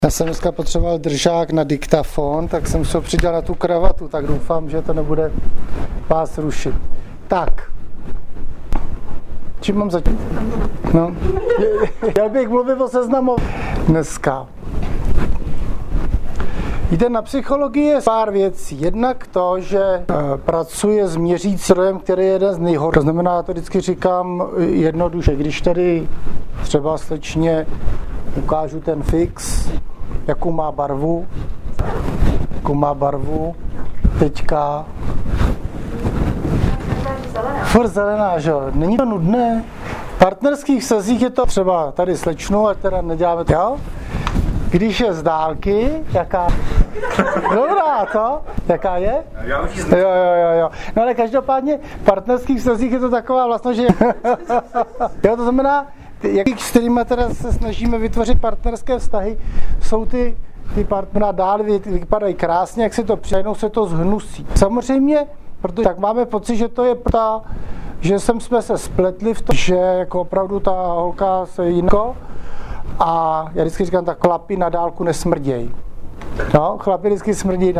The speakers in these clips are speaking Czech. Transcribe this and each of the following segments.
Já jsem dneska potřeboval držák na diktafon, tak jsem se ho přidal na tu kravatu, tak doufám, že to nebude vás rušit. Tak, čím mám začít? No, chtěl bych mluvit o seznamu dneska. Víte, na psychologii je pár věcí. Jednak to, že pracuje s měřícím strojem, který je jeden z nejhorších. To znamená, já to vždycky říkám jednoduše, když tady třeba slečně ukážu ten fix, jakou má barvu, teďka furt zelená, že jo, není to nudné. V partnerských vztazích je to třeba tady slečnu, ať teda neděláme to, jo? Když je z dálky, jaká? Dobrá, to? Jaká je? Jo. No ale každopádně v partnerských vztazích je to taková vlastnost, že jo, to znamená, s kterými teda se snažíme vytvořit partnerské vztahy, jsou ty partnera dál vypadají krásně, jak se to přijednou, se to zhnusí. Samozřejmě, protože tak máme pocit, že to je že jsme se spletli v tom, že jako opravdu ta holka se jinko a já vždycky říkám, tak chlapi na dálku nesmrděj. No, chlapi vždycky smrdí,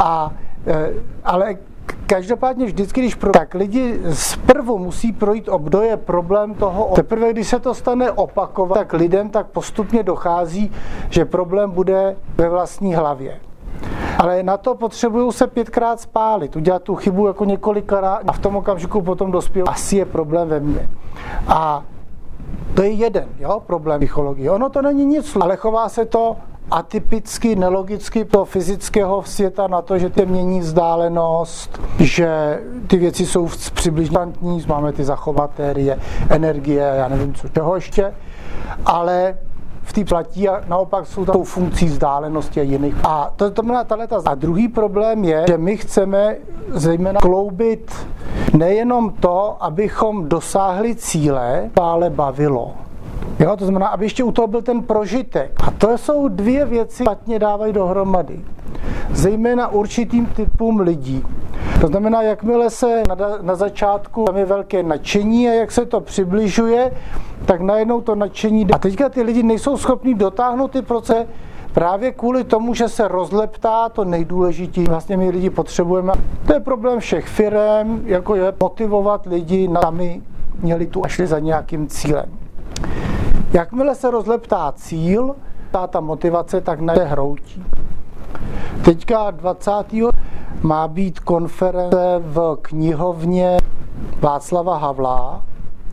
ale každopádně vždycky, tak lidi zprvu musí projít obdoje problém toho. Teprve, když se to stane opakovat, tak lidem tak postupně dochází, že problém bude ve vlastní hlavě. Ale na to potřebují se 5krát spálit, udělat tu chybu jako několikrát a v tom okamžiku potom dospěl. Asi je problém ve mně. A to je jeden, problém psychologie. Ono to není nic, ale chová se to atypicky, nelogicky do fyzického světa na to, že to mění vzdálenost, že ty věci jsou přibližně, máme ty zachovatérie, energie, já nevím co, čeho ještě, ale v té platí a naopak jsou tam funkcí vzdálenosti a jiných. A to znamená a druhý problém je, že my chceme zejména kloubit nejenom to, abychom dosáhli cíle, ale bavilo. Jo, to znamená, aby ještě u toho byl ten prožitek. A to jsou dvě věci, špatně dávají dohromady. Zejména určitým typům lidí. To znamená, jakmile se na začátku tam je velké nadšení a jak se to přibližuje, tak najednou to nadšení. A teďka ty lidi nejsou schopní dotáhnout ty procesy právě kvůli tomu, že se rozleptá to nejdůležitější. Vlastně my lidi potřebujeme. To je problém všech firem, jako je motivovat lidi, aby měli tu a šli za nějakým cílem. Jakmile se rozleptá cíl, ta motivace, tak na hroutí. Teďka 20. má být konference v knihovně Václava Havla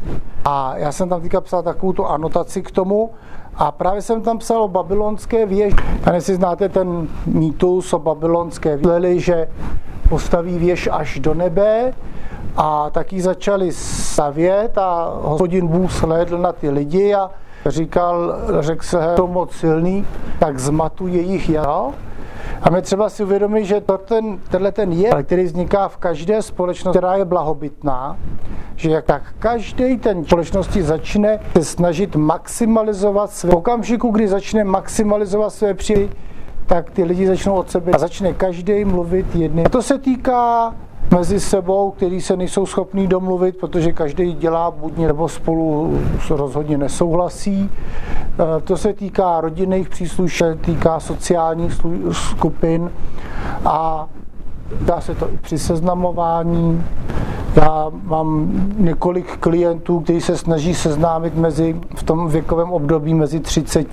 a já jsem tam teďka psal takovou tu anotaci k tomu a právě jsem tam psal o babylonské věži. A jestli znáte ten mýtus o babylonské věži, že postaví věž až do nebe a taky začali stavět a Hospodin Bůh shlédl na ty lidi a řekl se, jsou moc silný, tak zmatuj jejich jaro. A my třeba si uvědomit, že tenhle jev, který vzniká v každé společnosti, která je blahobytná, že tak každý ten společnosti začne se snažit maximalizovat své. V okamžiku, kdy začne maximalizovat své příjmy, tak ty lidi začnou od sebe a začne každý mluvit jedný. A to se týká mezi sebou, kteří se nejsou schopní domluvit, protože každý dělá buď nebo spolu rozhodně nesouhlasí. To se týká rodinných příslušníků, týká sociálních skupin a dá se to i při seznamování. Já mám několik klientů, kteří se snaží seznámit v tom věkovém období mezi 30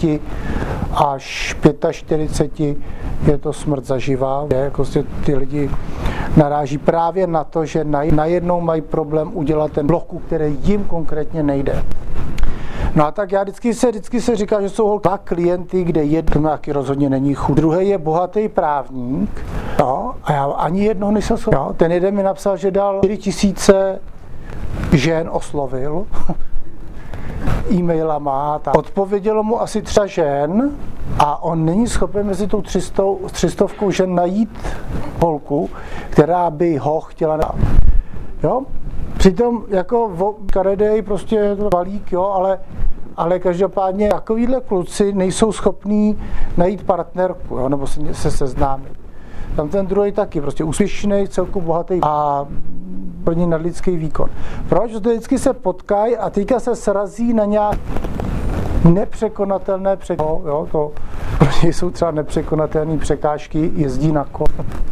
až 45, je to smrt zaživá. Jako ty lidi naráží právě na to, že najednou mají problém udělat ten bloku, který jim konkrétně nejde. No a tak já vždycky se říká, že jsou dva klienty, kde jeden nějaký rozhodně není chudý. Druhý je bohatý právník, a já ani jednoho nejsem schopný. Ten jeden mi napsal, že dal 4000 žen oslovil, e-mailama, odpovědělo mu asi 3 žen a on není schopen mezi tou 300 žen najít holku, která by ho chtěla dát. Jo? Přitom jako karedej prostě balík, ale každopádně takovýhle kluci nejsou schopní najít partnerku, nebo se seznámit. Tam ten druhý taky, prostě úspěšný, celku bohatý a pro ní nadlidský výkon. Proč? Vždycky se potkají a teďka se srazí na nějak. nepřekonatelné překážky. Jo, to jsou třeba nepřekonatelné překážky, jezdí na kole.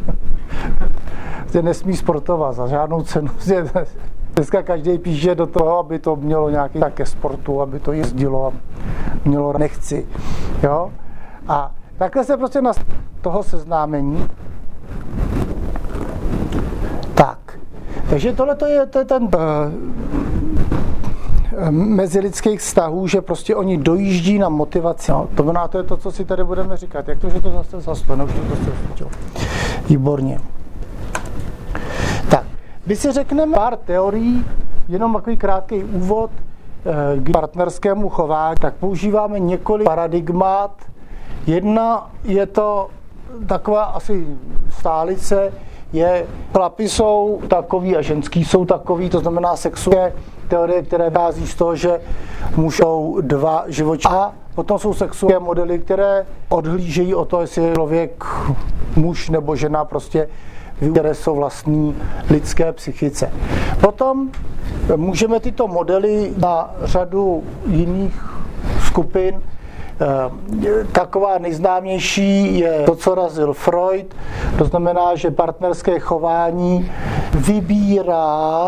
Nesmí sportovat za žádnou cenu. Dneska každý píše do toho, aby to mělo nějaký také sportu, aby to jezdilo a mělo nechci. Jo? A takhle se prostě na toho seznámení. Tak. Takže tohle to je ten mezilidských vztahů, že prostě oni dojíždí na motivaci. No, to znamená, to je to, co si tady budeme říkat. Jak to, že to zase zaslo? Už to zase výborně. Tak, my si řekneme pár teorií, jenom takový krátký úvod k partnerskému chování. Tak používáme několik paradigmat. Jedna je to taková asi stálice, chlapi jsou takový a ženský jsou takový, to znamená sexuální teorie, které vychází z toho, že můžou dva živočí. A potom jsou sexuální modely, které odhlížejí o to, jestli je člověk muž nebo žena, prostě které jsou vlastní lidské psychice. Potom můžeme tyto modely na řadu jiných skupin. Taková nejznámější je to, co razil Freud. To znamená, že partnerské chování vybírá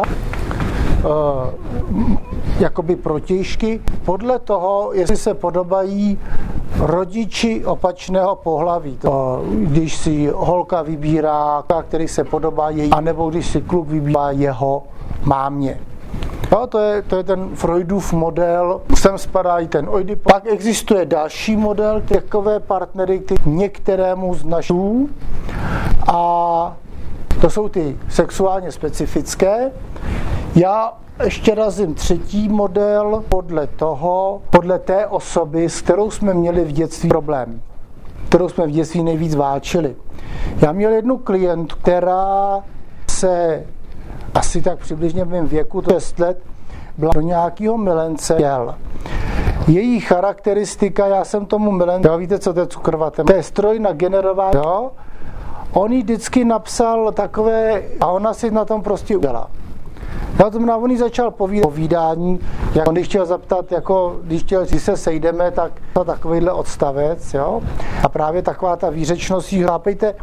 jakoby protějšky podle toho, jestli se podobají rodiči opačného pohlaví. Když si holka vybírá, který se podobá její, anebo když si kluk vybírá jeho mámě. No, to je ten Freudův model, sem spadá i ten Oedipus. Pak existuje další model, takové partnery, který některému z našich, a to jsou ty sexuálně specifické. Já ještě razím třetí model podle té osoby, s kterou jsme měli v dětství problém, kterou jsme v dětství nejvíc váčili. Já měl jednu klientku, která se asi tak přibližně v mém věku, 6 let, byla do nějakého milence jel. Její charakteristika, já jsem tomu milence, víte, co to je cukrovatem? To je stroj na generování, jo? On jí vždycky napsal takové, a ona si na tom prostě udělala. To znamená, on jí začal povídání, jak on chtěl zaptat, jako když se sejdeme, tak takovýhle odstavec, jo? A právě taková ta výřečnost, chápejte,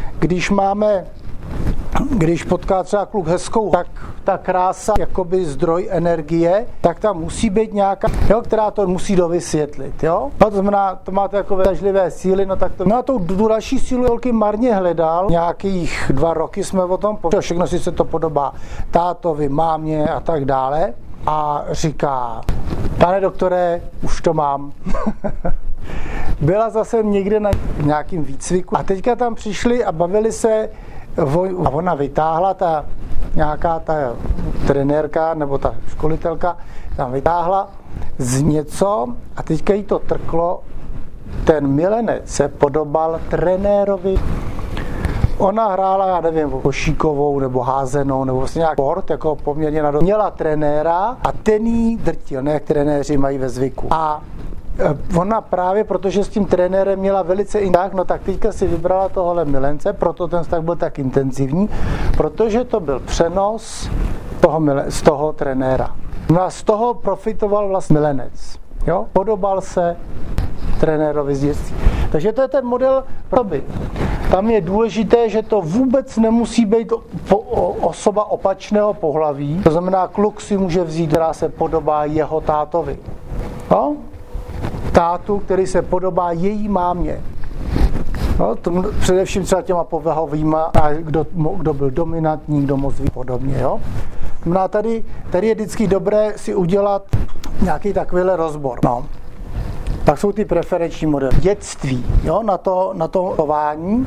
když potká třeba kluk hezkou, tak ta krása, jakoby zdroj energie, tak tam musí být nějaká, jo, která to musí dovysvětlit, jo. No, to znamená, to máte jako vražlivé síly, no tak to. No a tu další sílu holky marně hledal, nějakých 2 roky jsme o tom pověděli, všechno si se to podobá tátovi, mámě a tak dále. A říká, pane doktore, už to mám. Byla zase někde na nějakým výcviku a teďka tam přišli a bavili se. A ona vytáhla, nějaká ta trenérka nebo ta školitelka tam vytáhla z něco a teďka jí to trklo. Ten milenec se podobal trenérovi. Ona hrála, já nevím, košíkovou nebo házenou nebo vlastně nějak sport, jako poměrně měla trenéra a ten jí drtil, ne jak trenéři mají ve zvyku. A ona právě, protože s tím trenérem měla velice intenzivní, no tak teďka si vybrala tohohle milence, proto ten vztah byl tak intenzivní, protože to byl přenos z toho trenéra. No a z toho profitoval vlastně milenec. Jo? Podobal se trenérovi z dětství. Takže to je ten model proby. Tam je důležité, že to vůbec nemusí být osoba opačného pohlaví. To znamená, kluk si může vzít, která se podobá jeho tátovi. No? Tátu, který se podobá její mámě. No, především třeba těma povahovýma, kdo byl dominantní, kdo moc ví podobně. Jo? No, tady je vždycky dobré si udělat nějaký takovýhle rozbor. No. Pak jsou ty preferenční modely. Dětství, jo? Na to chování.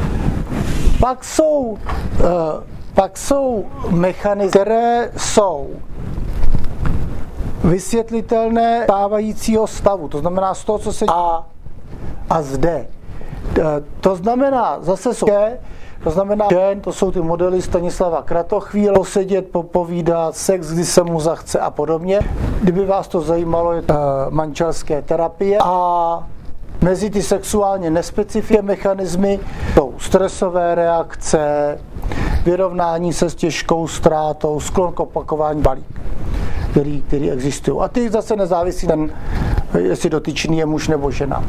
Pak jsou mechanizmy, které jsou vysvětlitelné stávajícího stavu, to znamená z toho, co se a zde. To znamená zase to znamená, že to jsou ty modely Stanislava Kratochvíle, posedět, popovídat, sex, kdy se mu zachce a podobně. Kdyby vás to zajímalo, je to manželské terapie a mezi ty sexuálně nespecifické mechanismy jsou stresové reakce, vyrovnání se s těžkou ztrátou, sklon k opakování balík, který existují. A ty zase nezávisí ten jestli dotyčný je muž nebo žena.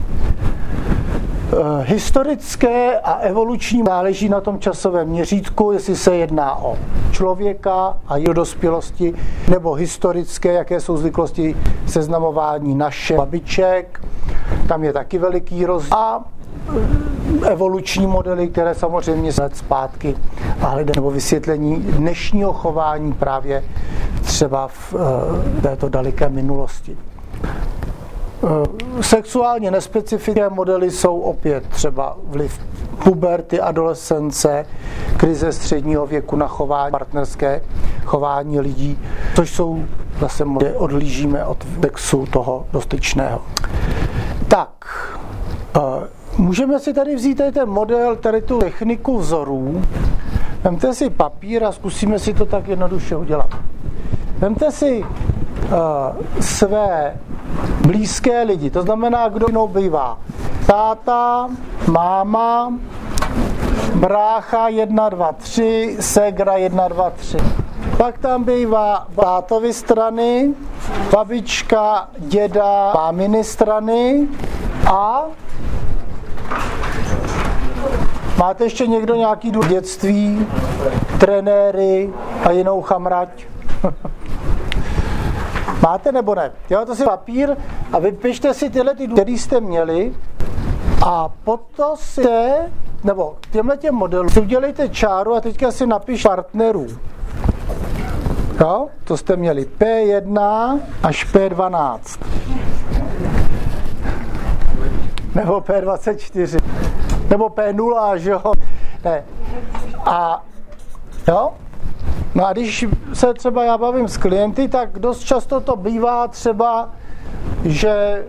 Historické a evoluční záleží na tom časovém měřítku, jestli se jedná o člověka a jeho dospělosti, nebo historické, jaké jsou zvyklosti seznamování našich babiček. Tam je taky veliký rozdíl. A evoluční modely, které samozřejmě let zpátky, ale nebo vysvětlení dnešního chování právě třeba v této daleké minulosti. Sexuálně nespecifické modely jsou opět třeba vliv puberty, adolescence, krize středního věku na chování, partnerské chování lidí, což jsou zase modely, odhlížíme od sexu toho dotyčného. Tak, můžeme si tady vzít tady ten model, tady tu techniku vzorů. Vemte si papír a zkusíme si to tak jednoduše udělat. Vemte si své blízké lidi, to znamená, kdo jinou bývá. Táta, máma, brácha 1, 2, 3, ségra 1, 2, 3. Pak tam bývá tátovy strany, babička, děda, máminy strany a máte ještě někdo nějaký dětství, trenéry a jinou chamrať? Máte nebo ne? Děláte si papír a vypište si tyhle, který jste měli a potom si nebo k těmhletěm modelům si udělejte čáru a teďka si napiš partnerů. Jo? To jste měli P1 až P12. Nebo P24. Nebo P0, že jo? Ne. A jo? No a když se třeba já bavím s klienty, tak dost často to bývá třeba, že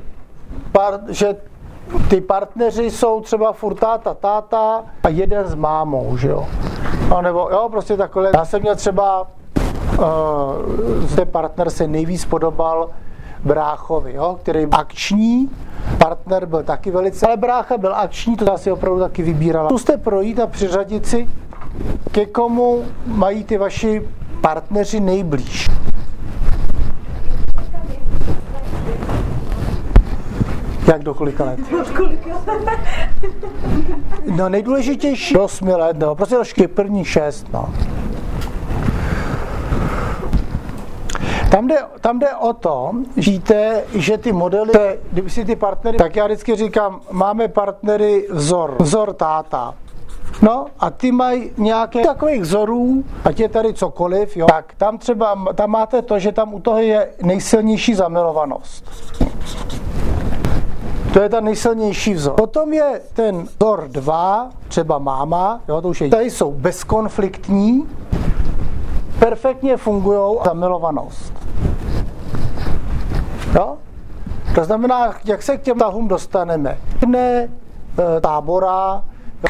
ty partneři jsou třeba furt táta a jeden s mámou, že jo? No nebo jo, prostě takhle. Já jsem měl třeba, zde partner se nejvíc podobal bráchovi, jo? Který akční, partner byl taky velice, ale brácha byl akční, to já si opravdu taky vybírala. Zkuste projít a přiřadit si, ke komu mají ty vaši partneři nejblíž. Jak do kolika let? No nejdůležitější 8 let, no, prostě do první 6, no. Tam jde o to, že ty modely, kdyby si ty partnery, tak já vždycky říkám, máme partnery vzor táta. No a ty mají nějaké takových vzorů, ať je tady cokoliv, jo, tak tam máte to, že tam u toho je nejsilnější zamilovanost. To je ta nejsilnější vzor. Potom je ten vzor 2, třeba máma, jo, to už je, tady jsou bezkonfliktní, perfektně fungují zamilovanost. Jo? To znamená, jak se k těm tahům dostaneme. Tábora,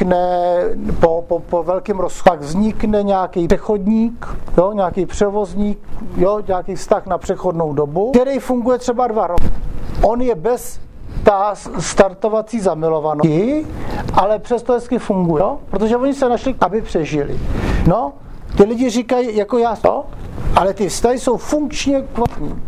po velkém rozchodu, tak vznikne nějaký přechodník, jo, nějaký převozník, jo, nějaký vztah na přechodnou dobu, který funguje třeba 2 roky. On je bez ta startovací zamilovanosti, ale přesto hezky funguje, jo? Protože oni se našli, aby přežili. No, ty lidi říkají, jako já, no, ale ty vztahy jsou funkčně kvalitní.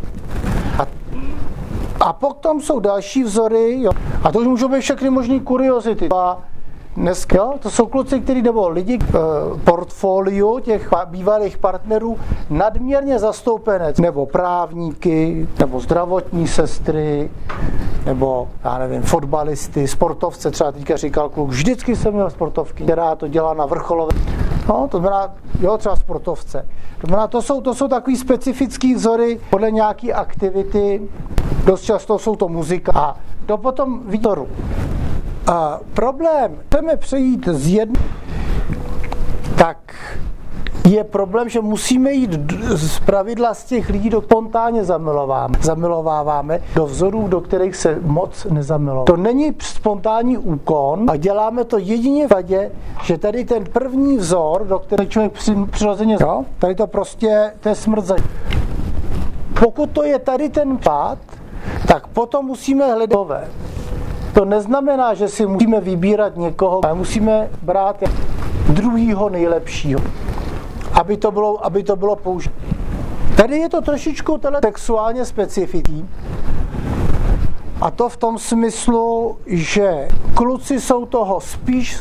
A potom jsou další vzory, jo? A to už můžou být všechny možný kuriozity. A dneska, jo? To jsou kluci, kteří nebo lidi portfoliu těch bývalých partnerů nadměrně zastoupené, nebo právníky, nebo zdravotní sestry, nebo, já nevím, fotbalisty, sportovce, třeba teďka říkal kluk, vždycky jsem měl sportovky, která to dělá na vrcholové. No, to znamená, jo, třeba sportovce. To znamená, to jsou takový specifický vzory podle nějaký aktivity, dost často jsou to muzika a to potom výtoru. A problém, chceme přejít z jedné, tak je problém, že musíme jít z pravidla z těch lidí, do spontánně zamilováváme do vzorů, do kterých se moc nezamilováváme. To není spontánní úkon a děláme to jedině v případě, že tady ten první vzor, do kterého člověk přirozeně, jo, tady to prostě, to je smrt za. Pokud to je tady ten pád, tak potom musíme hledat nové. To neznamená, že si musíme vybírat někoho, ale musíme brát druhýho nejlepšího, aby to bylo použité. Tady je to trošičku sexuálně specifický. A to v tom smyslu, že kluci jsou toho spíš,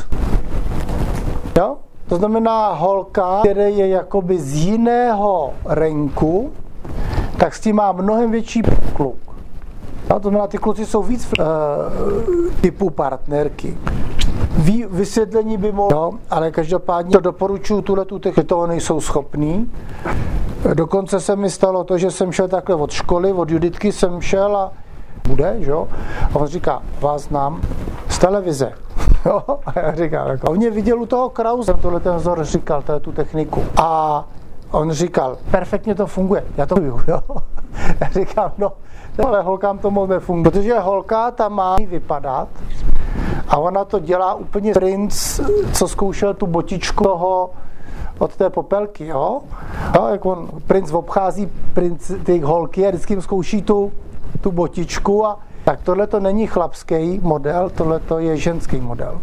jo? To znamená holka, která je jakoby z jiného renku, tak s tím má mnohem větší kluk. No, to znamená, ty kluci jsou víc typu partnerky. Vysvětlení by mohlo, ale každopádně to doporučuju tuhletu techniku, toho nejsou schopní. Dokonce se mi stalo to, že jsem šel takhle od školy, od Juditky jsem šel a bude, jo? A on říká, vás znám z televize. Jo? A já říkám, a on mě viděl u toho Krause, tohle ten vzor říkal, tu techniku. A on říkal, perfektně to funguje, já to vím, jo? Já říkám, no, ale holkám to moc nefunguje, protože holka tam má vypadat a ona to dělá úplně princ, co zkoušel tu botičku toho od té popelky, jo? Jo, jak on, princ obchází ty holky a vždycky jim zkouší tu botičku a tak tohle to není chlapský model, tohle to je ženský model.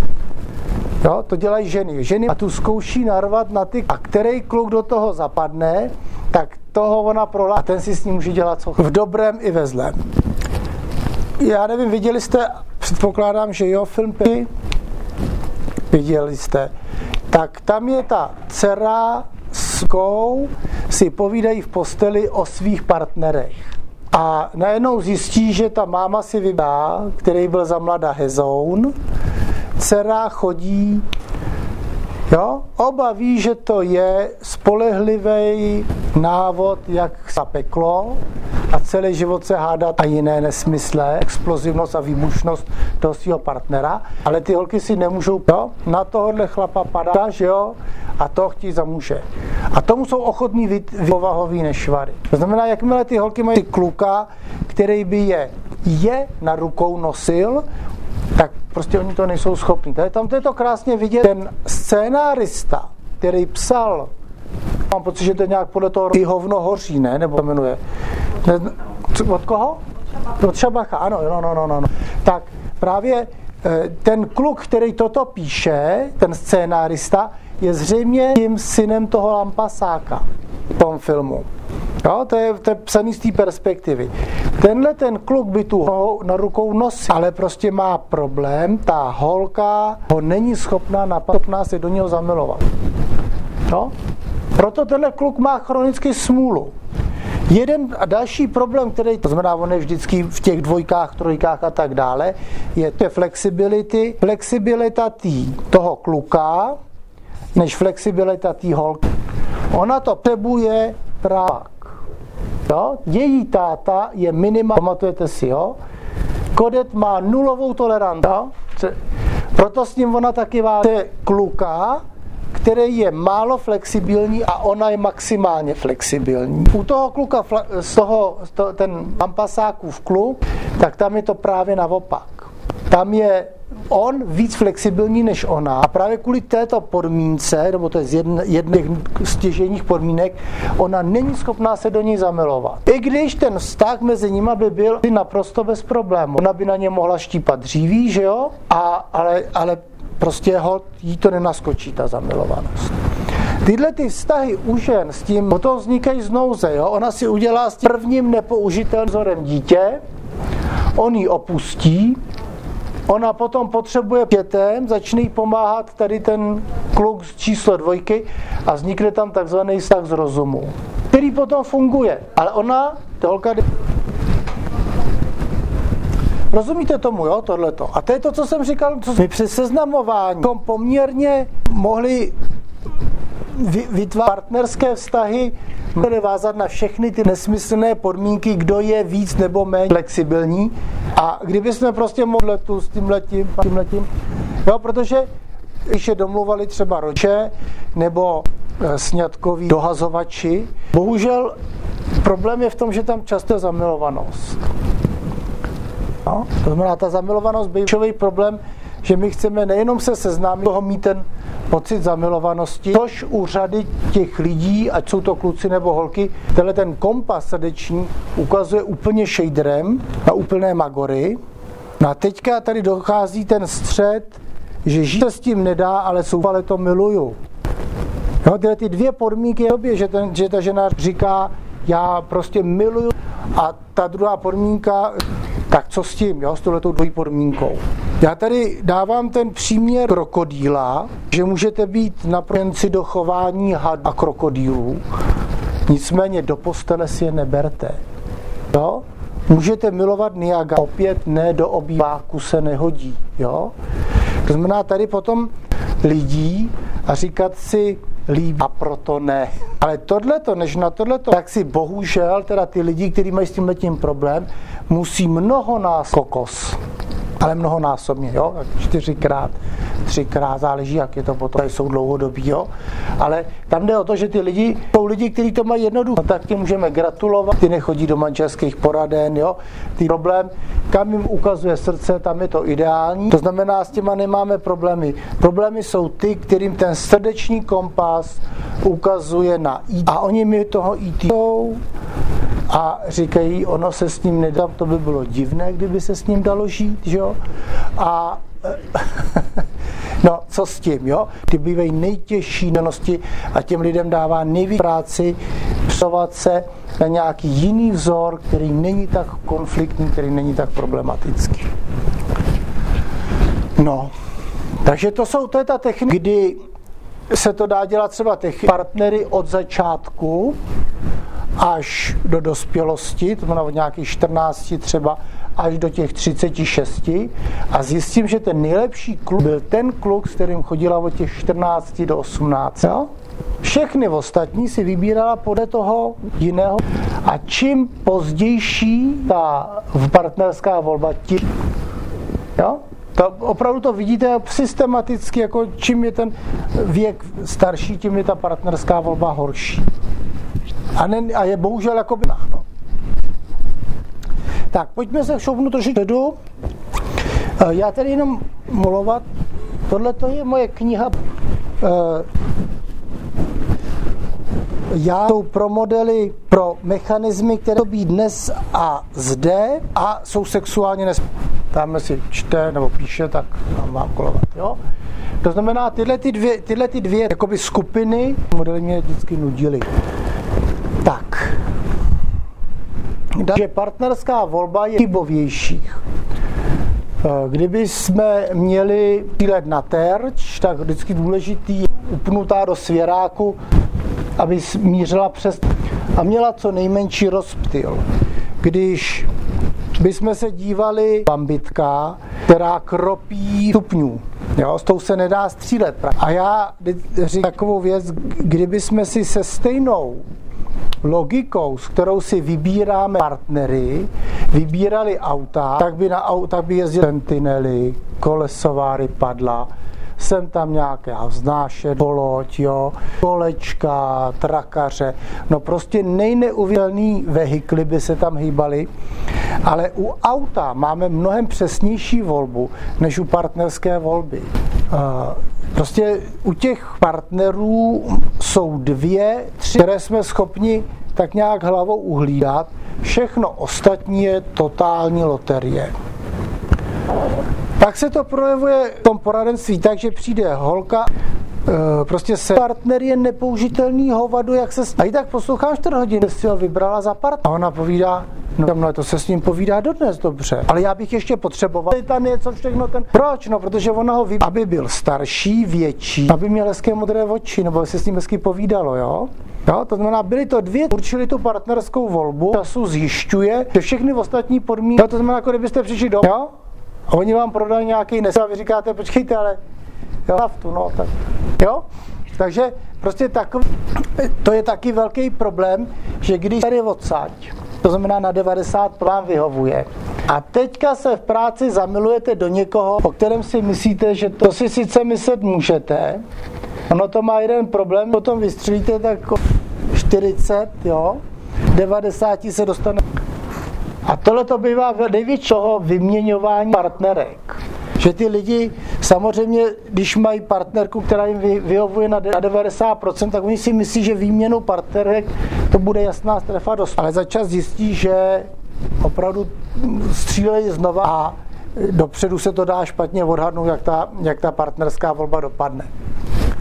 Jo, to dělají ženy. Ženy a tu zkouší narvat na ty, a který kluk do toho zapadne, tak toho ona prohlá a ten si s ním může dělat co v dobrém i ve zlém. Já nevím, viděli jste, předpokládám, že jo, film Py? Viděli jste. Tak tam je ta dcera s kou si povídají v posteli o svých partnerech. A najednou zjistí, že ta máma si vybá, který byl za mladá hezoun, dcera chodí, jo, oba ví, že to je spolehlivý návod, jak za peklo a celý život se hádat a jiné nesmysle, explozivnost a výbušnost toho svého partnera, ale ty holky si nemůžou, jo, na tohohle chlapa padá, že jo, a to chtí za muže. A tomu jsou ochotní povahový nešvary. To znamená, jakmile ty holky mají kluka, který by je na rukou nosil, tak prostě oni to nejsou schopni. Tam to je to krásně vidět. Ten scénárista, který psal, mám pocit, že to je nějak podle toho I hovno hoří, ne? Nebo to jmenuje. Od koho? Od Šabacha, ano. No. Tak právě ten kluk, který toto píše, ten scénárista, je zřejmě tím synem toho Lampasáka v tom filmu. Jo, to je psaný z té perspektivy. Tenhle ten kluk by tu na rukou nosil, ale prostě má problém, ta holka ho není schopná se do něho zamilovat. No? Proto tenhle kluk má chronicky smůlu. Jeden a další problém, který, to znamená, on je vždycky v těch dvojkách, trojkách a tak dále, je flexibilita toho kluka, než flexibilita té holky. Ona to potřebuje právak. Jo? Její táta je minimální, pamatujete si, jo? Kodet má nulovou toleranci. Proto s ním ona taky váže kluka, který je málo flexibilní a ona je maximálně flexibilní. U toho kluka, ten Lampasákův kluk, tak tam je to právě naopak. Tam je on víc flexibilní než ona a právě kvůli této podmínce, nebo to je z jedných stěžejních podmínek, ona není schopná se do ní zamilovat. I když ten vztah mezi nimi by byl naprosto bez problémů. Ona by na ně mohla štípat dříví, že jo? Ale prostě jí to nenaskočí, ta zamilovanost. Tyhle ty vztahy u žen s tím potom vznikají z nouze, jo? Ona si udělá s tím prvním nepoužitelným vzorem dítě, on ji opustí, ona potom potřebuje dětem, začne jí pomáhat tady ten kluk z číslo 2 a vznikne tam takzvaný vztah z rozumu, který potom funguje. Ale ona, ta holka... Rozumíte tomu, jo, tohleto? A to je to, co jsem říkal, my při seznamování poměrně mohli vytvářet partnerské vztahy, vázat na všechny ty nesmyslné podmínky, kdo je víc nebo méně flexibilní. A kdyby jsme prostě mohli tu s tímhletím, jo, protože když je domluvali třeba rodiče nebo sňatkoví dohazovači, bohužel problém je v tom, že tam často je zamilovanost. No, to znamená, ta zamilovanost byl klíčový problém, že my chceme nejenom se seznámit, toho mít ten pocit zamilovanosti, což u řady těch lidí, ať jsou to kluci nebo holky, tenhle ten kompas srdeční ukazuje úplně shaderem na úplné magory. No a teďka tady dochází ten střed, že žít se s tím nedá, ale to miluju. No, tyhle ty dvě podmínky je, že ta žena říká, já prostě miluju, a ta druhá podmínka, Tak co s tím, jo, s touhletou dvojí podmínkou? Já tady dávám ten příměr krokodýla, že můžete být naprojenci do chování had a krokodýlů, nicméně do postele si je neberte. Jo? Můžete milovat Niagara, opět ne do obýváku se nehodí. Jo? To znamená tady potom lidí a říkat si líbí a proto ne. Ale tohleto, než na tohleto, tak si bohužel teda ty lidi, kteří mají s tímhletím problém, musí kokos. Ale mnohonásobně, jo, 4x, 3x, záleží, jak je to potom, tady jsou dlouhodobí, jo. Ale tam jde o to, že ty lidi, jsou lidi, kteří to mají jednoduché, no, tak ti můžeme gratulovat, ty nechodí do manželských poraden, jo. Ty problém, kam jim ukazuje srdce, tam je to ideální, to znamená, s těma nemáme problémy. Problémy jsou ty, kterým ten srdeční kompas ukazuje na IT. A oni mi toho IT a říkají, ono se s ním nedá, to by bylo divné, kdyby se s ním dalo žít, že jo? A no, co s tím, jo? Ty bývají nejtěžší danosti a těm lidem dává nejvíc práci psovat se na nějaký jiný vzor, který není tak konfliktní, který není tak problematický. No, takže to je ta technika, kdy se to dá dělat třeba partnery od začátku až do dospělosti, to znamená od nějakých 14 třeba až do těch 36 a zjistím, že ten nejlepší kluk byl ten kluk, s kterým chodila od těch 14 do 18. Jo? Všechny ostatní si vybírala podle toho jiného a čím pozdější ta partnerská volba, tím, jo? To opravdu to vidíte systematicky, jako čím je ten věk starší, tím je ta partnerská volba horší. A je bohužel jako by no. Tak, pojďme se šoupnout trošku předu. Já tady jenom molovat. Tohle to je moje kniha. Já jsou pro modely, pro mechanismy, které to být dnes a zde a jsou sexuálně Tamhle si čte nebo píše, tak mám kolovat, jo. To znamená, tyhle dvě jakoby skupiny modely mě vždycky nudily. Tak. Takže partnerská volba je chybovějších. Kdyby jsme měli cílet na terč, tak vždycky důležitý upnutá do svěráku, aby mířila přes a měla co nejmenší rozptyl. Když bychom se dívali bambitka, která kropí stupňů, jo, s tou se nedá střílet. A já říkám takovou věc, kdyby jsme si se stejnou logikou, s kterou si vybíráme partnery, vybírali auta, tak by jezdili sentinely, kolesová rypadla, sem tam nějaké vznášet, poloď, jo, kolečka, trakaře, no prostě nejneuvěřitelný vehikly by se tam hýbaly, ale u auta máme mnohem přesnější volbu, než u partnerské volby. Prostě u těch partnerů jsou 2, 3, které jsme schopni tak nějak hlavou uhlídat, všechno ostatní je totální loterie. Pak se to projevuje v tom poradenství tak, že přijde holka, prostě se partner je nepoužitelný hovadu, jak se... A i tak poslouchám 4 hodiny, si ho vybrala za partner. A ona povídá, no to se s ním povídá dodnes dobře, ale já bych ještě potřeboval tam něco všechno ten... Proč? No, protože ona ho vybrala, aby byl starší, větší, aby měl hezké modré oči, nebo se s ním hezky povídalo, jo? Jo, to znamená, byly to 2, určili tu partnerskou volbu, času zjišťuje, že všechny ostatní podmínky, to znamená, jako kdybyste přišli domů, jo? A oni vám prodali nějaký nesmysl a vy říkáte, počkejte, ale jo, naftu, no, tak, jo? Takže prostě takový, to je taky velký problém, že když tady odsaď, to znamená na 90 vám vyhovuje. A teďka se v práci zamilujete do někoho, o kterém si myslíte, že to si sice myslet můžete, ono to má jeden problém, potom vystřelíte tak 40, jo, 90 se dostane. A tohle to bývá největšího vyměňování partnerek. Že ty lidi samozřejmě, když mají partnerku, která jim vyhovuje na 90%, tak oni si myslí, že výměnou partnerek to bude jasná strefa dost. Ale za čas zjistí, že opravdu střílejí znova a dopředu se to dá špatně odhadnout, jak ta partnerská volba dopadne.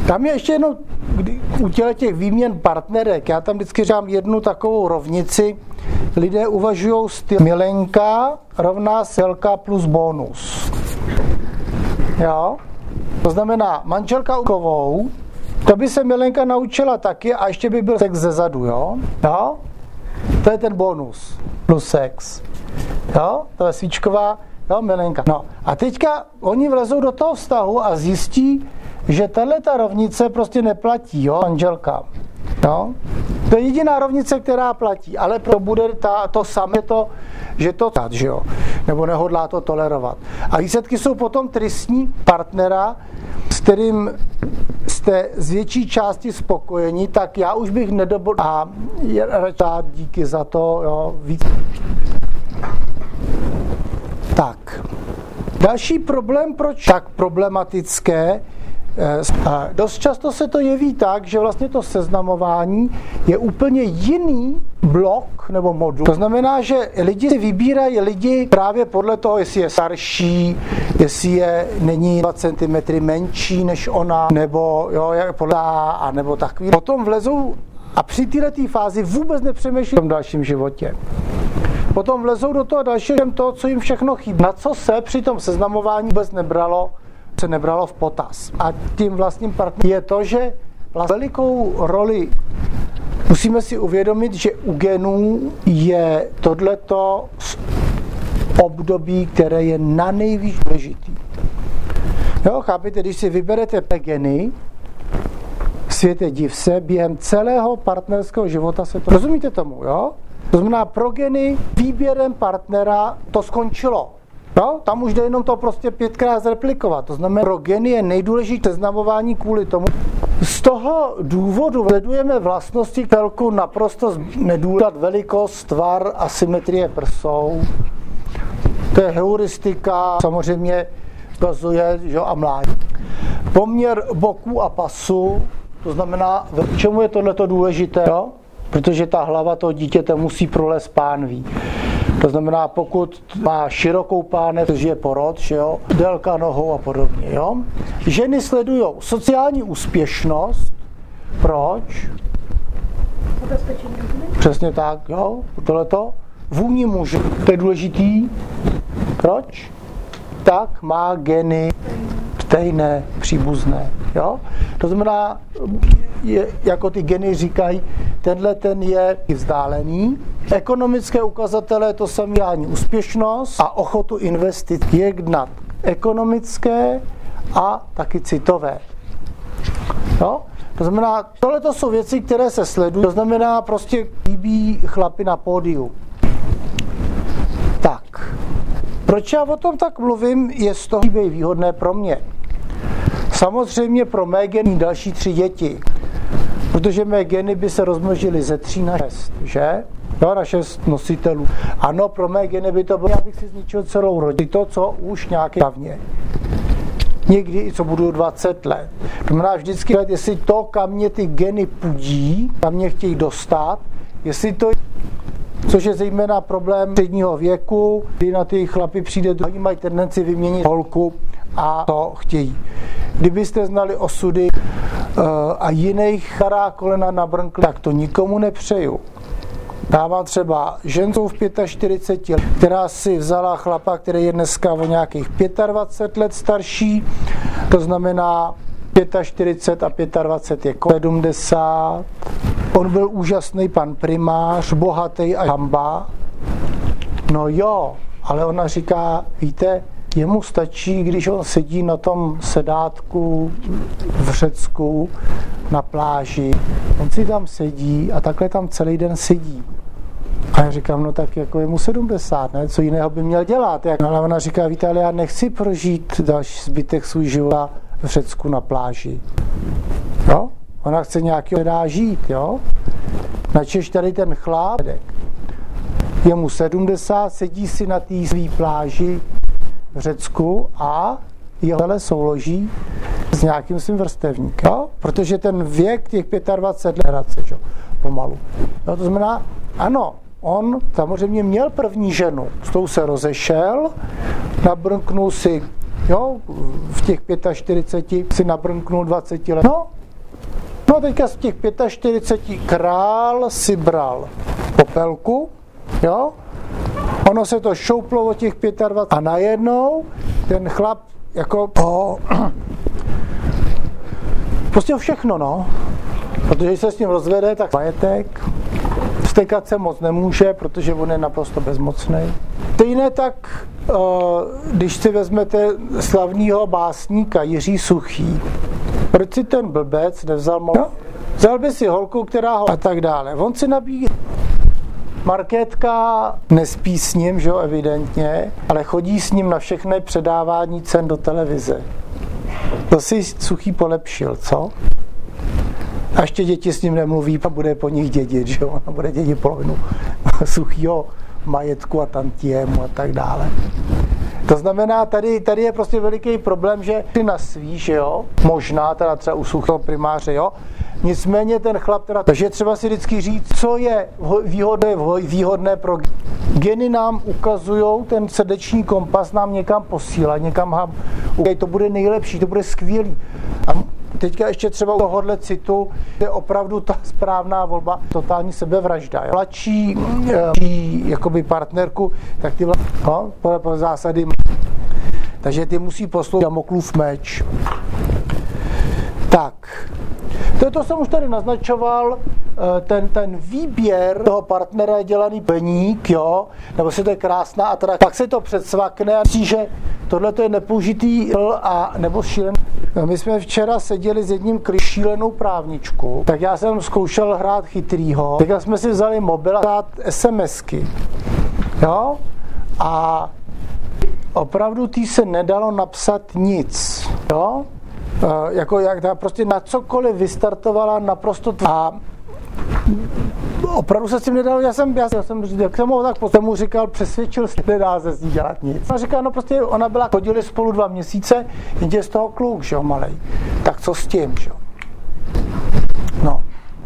Tam je ještě jenom u těch výměn partnerek, já tam vždycky říkám jednu takovou rovnici, lidé uvažují styl milenka rovná selka plus bonus. Jo? To znamená manželka ukovou, to by se milenka naučila taky a ještě by byl sex zezadu, jo? Jo? To je ten bonus plus sex. Jo? To je svíčková, jo, milenka. No a teďka oni vlezou do toho vztahu a zjistí, že tato rovnice prostě neplatí, jo, manželka. Jo? To je jediná rovnice, která platí, ale to bude to samé, že jo, nebo nehodlá to tolerovat. A výsledky jsou potom tristní partnera, s kterým jste z větší části spokojeni, tak já už bych nedovolil a díky za to, jo, víc. Tak. Další problém, proč tak problematické, dost často se to jeví tak, že vlastně to seznamování je úplně jiný blok nebo modul. To znamená, že lidi si vybírají lidi právě podle toho, jestli je starší, jestli není 2 cm menší než ona, nebo jo, a nebo takový. Potom vlezou a při této fázi vůbec nepřemýšlí v tom dalším životě. Potom vlezou do toho dalšího toho, co jim všechno chybí. Na co se při tom seznamování vůbec nebralo v potaz. A tím vlastním partnerem je to, že velikou roli musíme si uvědomit, že u genů je tohleto období, které je na nejvíc důležitý. Jo, chápete, když si vyberete geny, světe div se, během celého partnerského života se to... Rozumíte tomu, jo? To znamená, pro geny výběrem partnera to skončilo. No, tam už jde jenom to prostě 5krát zreplikovat. To znamená, pro geny je nejdůležitější seznamování kvůli tomu. Z toho důvodu sledujeme vlastnosti celku naprosto nedůležitá velikost, tvar, asymetrie prsou. To je heuristika, samozřejmě ukazuje, že a mládí. Poměr boků a pasu, to znamená, k čemu je tohleto důležité, jo? Protože ta hlava toho dítěte musí prolézt pánví. To znamená, pokud má širokou pánev, což je porod, že jo, délka nohou a podobně. Jo. Ženy sledují sociální úspěšnost. Proč? Přesně tak, jo, tohleto. Vůni muže, to je důležitý. Proč? Tak má geny stejné, příbuzné. Jo. To znamená, jako ty geny říkají, ten je vzdálený. Ekonomické ukazatele, to samý úspěšnost a ochotu investit jednat ekonomické a taky citové. No? To znamená, tohle jsou věci, které se sledují. To znamená, prostě líbí chlapi na pódiu. Tak. Proč já o tom tak mluvím, je z toho výhodné pro mě. Samozřejmě pro mé geny další 3 děti. Protože mé geny by se rozmnožily ze 3 na 6, že? Jo, na 6 nositelů. Ano, pro mé geny by to bylo, já bych si zničil celou rodinu. To, co už nějaké dávně. Někdy, co budu 20 let. To znamená vždycky, jestli to, kam mě ty geny pudí, kam mě chtějí dostat, jestli to, což je zejména problém středního věku, kdy na ty chlapy přijde, oni mají tendenci vyměnit holku a to chtějí. Kdybyste znali osudy a jiných chará kolena na brnkli, tak to nikomu nepřeju. Já mám třeba ženskou v 45 let, která si vzala chlapa, který je dneska o nějakých 25 let starší, to znamená 45 a 25 je 70. On byl úžasný pan primář, bohatý a hamba. No jo, ale ona říká, víte, jemu stačí, když on sedí na tom sedátku v Řecku na pláži. On si tam sedí a takhle tam celý den sedí. A já říkám, no tak jako je mu 70, ne? Co jiného by měl dělat? Ale ona říká, víte, ale já nechci prožít další zbytek svůj života v Řecku na pláži. Jo? Ona chce nějakého dá žít, jo? Načež tady ten chlápek, je mu 70, sedí si na té svý pláži v Řecku a jeho tele souloží s nějakým svým vrstevníkem. Jo? Protože ten věk těch 25 let hradce, jo? Pomalu. Jo? To znamená, ano, on samozřejmě měl první ženu, s tou se rozešel, nabrnknul si, jo, v těch 45 si nabrnknul 20 let. No, No a teďka z těch 45 král si bral popelku, jo? Ono se to šouplo od těch 25 a najednou ten chlap jako prostě všechno, no. Protože když se s ním rozvede, tak majetek, stekat se moc nemůže, protože on je naprosto bezmocný. Stejně tak, když si vezmete slavného básníka Jiří Suchý, proč si ten blbec nevzal no? Vzal by si holku, která ho a tak dále. On si nabíjí. Markétka nespí s ním, že jo, evidentně, ale chodí s ním na všechny předávání cen do televize. To si Suchý polepšil, co? A ještě děti s ním nemluví a bude po nich dědit, že jo, ona bude dědit polovinu Suchýho majetku a tantiemu a tak dále. To znamená, tady je prostě veliký problém, že ty na svý, že jo, možná teda třeba u Suchého primáře, jo, nicméně ten chlap teda, takže třeba si vždycky říct, co je výhodné pro geny nám ukazujou, ten srdeční kompas nám někam posílá, někam to bude nejlepší, to bude skvělý. A teďka ještě třeba u tohohle citu je opravdu ta správná volba, totální sebevražda. Mladší jakoby partnerku, tak ty po zásady, takže ty musí poslouchat Damoklův meč. Tak, to jsem už tady naznačoval, ten výběr toho partnera je dělaný peník, jo, nebo si to je krásná a teda pak se to předsvakne a myslí, že tohle je nepoužitý a nebo šílený. My jsme včera seděli s jedním šílenou právničku, tak já jsem zkoušel hrát chytrýho, tak jsme si vzali mobil a hrát SMSky, jo, a opravdu tý se nedalo napsat nic, jo, jako jak ta prostě na cokoliv vystartovala naprosto a opravdu se s tím nedalo, já jsem jak jsem ho tak potom mu říkal, přesvědčil se, nedá se s ní dělat nic. A říkal, no prostě ona byla, chodili spolu 2 měsíce, jenže z toho kluk, že jo, malej. Tak co s tím, že jo. No.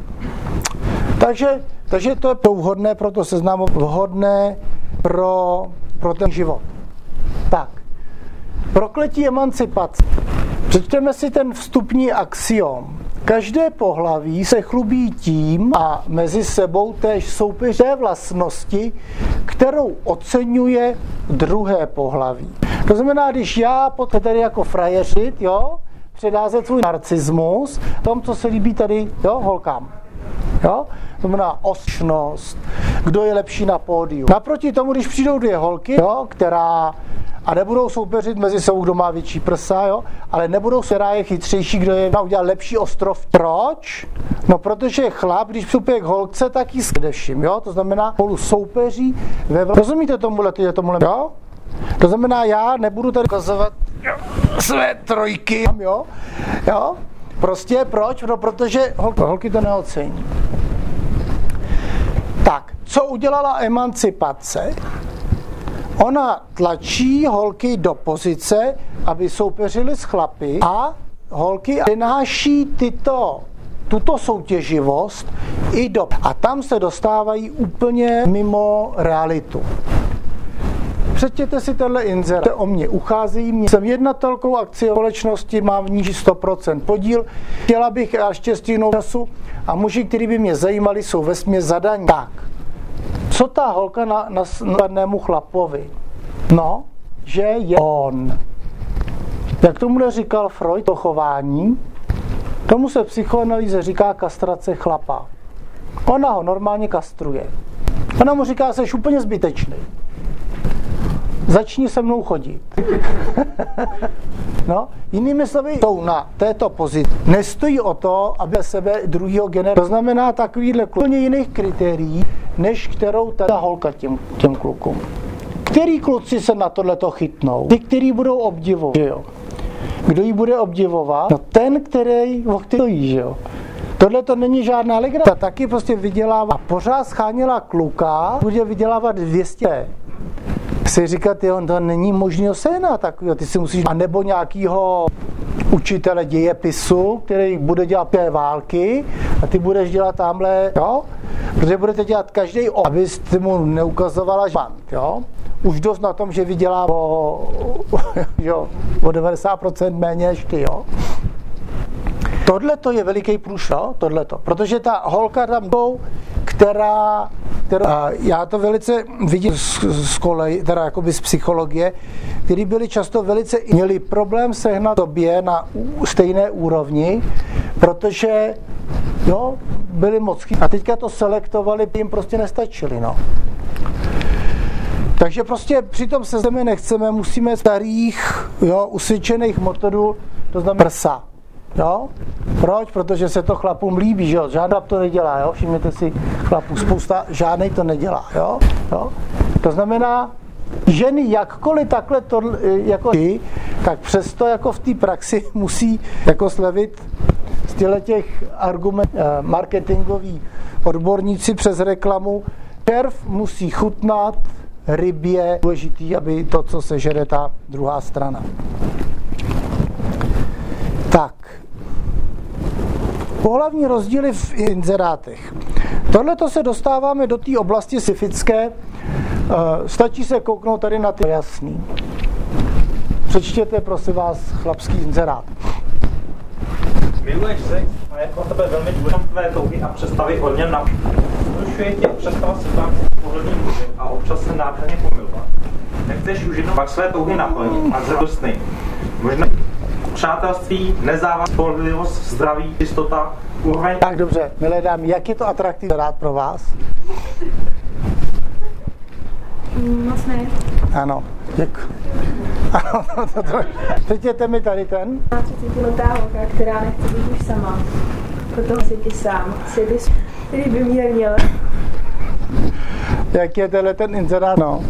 Takže to je vhodné pro to seznamu, vhodné pro ten život. Tak. Prokletí emancipace. Přečteme si ten vstupní axiom. Každé pohlaví se chlubí tím a mezi sebou též soupeře vlastnosti, kterou oceňuje druhé pohlaví. To znamená, když já tady jako frajeřit, jo, předázet svůj narcismus, tom, co se líbí tady, jo, holkám. Jo? To znamená osčnost, kdo je lepší na pódiu. Naproti tomu, když přijdou 2 holky, jo, a nebudou soupeřit mezi sebou, kdo má větší prsa, jo, ale nebudou, která je chytřejší, kdo je udělal lepší ostrov. Proč? No, protože chlap, když přistupuje k holce, tak jí především, jo, to znamená spolu soupeří rozumíte tomuhle, jo? To znamená, já nebudu tady ukazovat své trojky, jo? Prostě proč? No, protože holky to neocení. Tak, co udělala emancipace? Ona tlačí holky do pozice, aby soupeřily s chlapy a holky přináší tuto soutěživost a tam se dostávají úplně mimo realitu. Přečtěte si tenhle inzerát. O mě ucházejí mě. Jsem jednatelkou akcie společnosti, mám v ní 100% podíl. Chtěla bych štěstí času a muži, kteří by mě zajímali, jsou vesměs zadaní. Tak, co ta holka na snadnému chlapovi? No, že je on. Jak tomu říkal Freud, to chování, tomu se v psychoanalýze říká kastrace chlapa. Ona ho normálně kastruje. Ona mu říká, jsi úplně zbytečný. Začni se mnou chodit. No, jinými slovy, jsou na této pozici. Nestojí o to, aby sebe druhýho generoval. To znamená takovýhle úplně jiných kritérií, než kterou ta holka těm klukům. Který kluci se na tohleto chytnou? Ty, který budou obdivovat, že jo? Kdo ji bude obdivovat? No ten, který stojí, že jo? Tohle to není žádná legrace. Ta taky prostě vydělává. A pořád scháněla kluka, bude vydělávat 200. Si říkat, jo, to není možného séna takového, ty si musíš, a nebo nějakýho učitele dějepisu, který bude dělat té války a ty budeš dělat tamhle, jo, protože budete dělat každý, abyste mu neukazovala žbant, jo, už dost na tom, že vydělá o 90% méně než ty, jo. Tohle to je veliký průšvih, tohleto, protože ta holka tam, která já to velice vidím z koleji, teda jakoby z psychologie, který byli často měli problém sehnat tobě na stejné úrovni, protože byli mocky a teďka to selektovali, jim prostě nestačili, Takže prostě při tom seznamy nechceme, musíme starých, usvědčených metodů, to znamená prsa. Proč? Protože se to chlapům líbí, že jo? Žádný chlap to nedělá, Všimněte si chlapů, spousta, žádnej to nedělá, To znamená, ženy jakkoliv takhle to, jako tak přesto jako v té praxi musí jako slevit z těch argumentů marketingový odborníci přes reklamu. Červ musí chutnat rybě, důležitý, aby to, co sežere ta druhá strana. Tak. Pohlavní rozdíly v inzerátech. Tohleto se dostáváme do té oblasti specifické. Stačí se kouknout tady na ty jasný. Přečtěte, prosím vás, chlapský inzerát. Miluješ sex a je pro tebe velmi důležité tvé touhy a představy o něm vzrušuje tě představa situace s pohledným mužem a občas se nádherně pomilovat. Nechceš už jednou pak své touhy naplnit a zradostný. Možná přátelství, nezávaznost, spolehlivost, zdraví, jistota, úroveň. Tak dobře, milé dámy, jak je to atraktivní rád pro vás? Moc ne. Ano, děkuji. Přečtěte mi tady ten. 30letá holka, která nechce být už sama. Proto si ty sám. Který by mě měl. Jak je tenhle ten inzerát? No.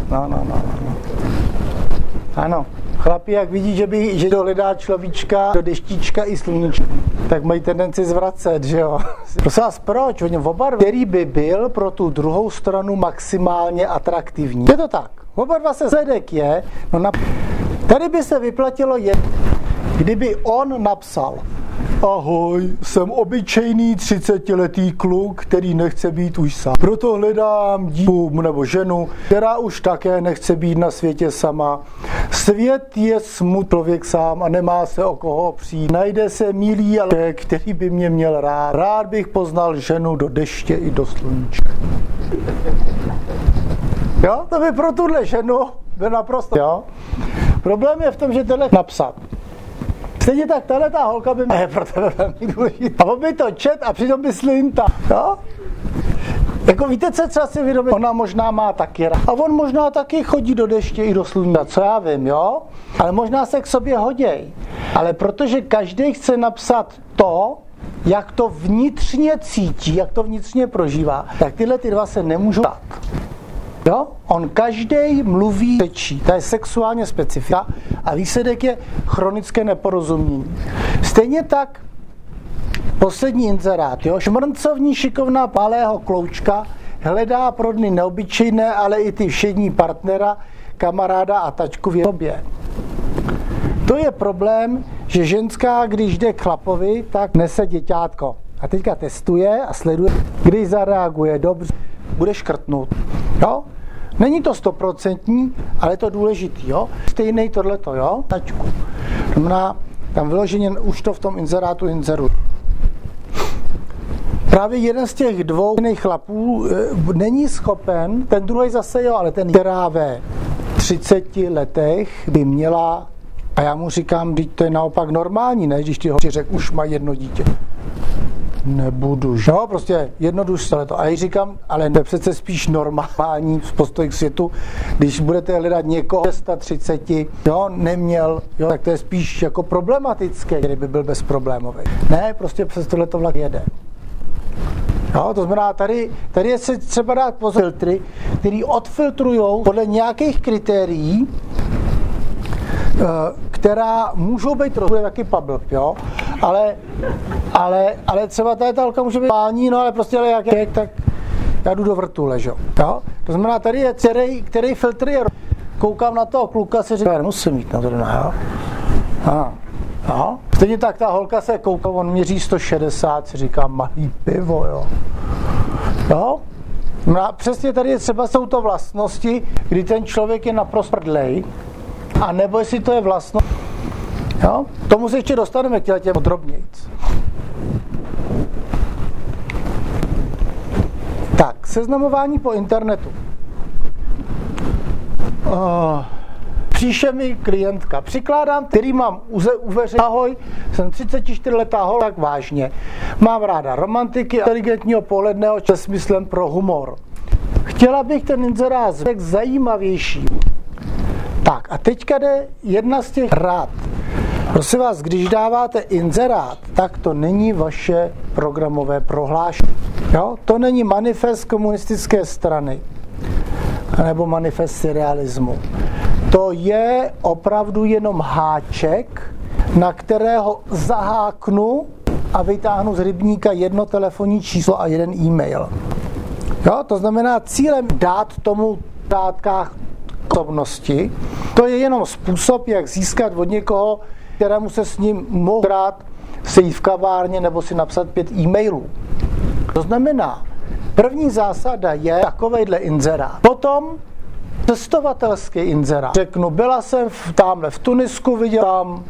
Ano. Chlapi, jak vidí, že dohledá človíčka do deštíčka i sluníčka, tak mají tendenci zvracet, že jo? Prosím vás, proč? Oba, který by byl pro tu druhou stranu maximálně atraktivní. Je to tak. Oba dva se sledek je, tady by se vyplatilo kdyby on napsal: ahoj, jsem obyčejný 30letý kluk, který nechce být už sám. Proto hledám dívku nebo ženu, která už také nechce být na světě sama. Svět je smutný člověk sám a nemá se o koho opřít. Najde se milý, ale který by mě měl rád. Rád bych poznal ženu do deště i do sluníčka. Jo, to by pro tuhle ženu byl naprosto, jo. Problém je v tom, že tohle napsat. Stejně tak ta holka by měla pro tebe velmi důležitá. A on by to čet a přitom by slinta. Jo? Jako víte, co třeba si vědomit? Ona možná má taky rád. A on možná taky chodí do deště i do sluníčka, co já vím, jo? Ale možná se k sobě hoděj. Ale protože každý chce napsat to, jak to vnitřně cítí, jak to vnitřně prožívá, tak tyhle ty dva se nemůžou dát. Jo? On každý mluví řečí, to je sexuálně specifika a výsledek je chronické neporozumění. Stejně tak poslední inzerát, jo? Šmrncovní šikovná malého kloučka hledá pro dny neobyčejné, ale i ty všední partnera, kamaráda a tačku v sobě. To je problém, že ženská, když jde k chlapovi, tak nese děťátko. A teďka testuje a sleduje, když zareaguje dobře, bude škrtnout. Jo? Není to 100%, ale je to důležitý, jo? Stejnej tohleto, jo? Tačku. Znamená, tam vyloženě už to v tom inzerátu inzeruje. Právě jeden z těch dvou chlapů není schopen, ten druhý zase jo, ale ten, která ve 30 letech by měla, a já mu říkám, že to je naopak normální, ne? Když ty hoči řekl, už má jedno dítě. Nebudu, že? No, prostě jednoduše to. A já říkám, ale to je přece spíš normální postoj k světu, když budete hledat někoho 30, jo, neměl, jo, tak to je spíš jako problematické, kdyby byl bezproblémový. Ne, prostě přes tohleto vlak jede. Jo, to znamená, tady je se třeba dát pozor filtry, který odfiltrujou podle nějakých kritérií, která můžou být bude taky public, jo, ale třeba ta holka může být pání, no ale prostě ale jak je, tak já jdu do vrtule, jo. To znamená, tady je který filtr je, koukám na toho kluka, si říká, musím mít na to, jo. Stejně tak ta holka se kouká, on měří 160, si říká, malý pivo, jo. No, přesně tady je třeba jsou to vlastnosti, kdy ten člověk je naprosto prdlej, a nebo jestli to je vlastnost, Jo? Tomu se ještě dostaneme k těm podrobnějc. Tak, seznamování po internetu. Píše mi klientka, přikládám, který mám uveřejnit. Ahoj, jsem 34letá holka, tak vážně. Mám ráda romantiky, inteligentního, pohledného, se smyslem pro humor. Chtěla bych ten inzerát zajímavější. Tak a teďka jde jedna z těch rád. Prosím vás, když dáváte inzerát, tak to není vaše programové prohlášení. Jo? To není manifest komunistické strany nebo manifest surrealismu. To je opravdu jenom háček, na kterého zaháknu a vytáhnu z rybníka jedno telefonní číslo a jeden e-mail. Jo? To znamená cílem dát tomu dátkách osobnosti. To je jenom způsob, jak získat od někoho, kterému se s ním mohu rád sejít v kavárně nebo si napsat 5 e-mailů. To znamená, první zásada je takovejhle inzerát. Potom cestovatelský inzerát. Řeknu, byla jsem tamhle v Tunisku, viděl tam,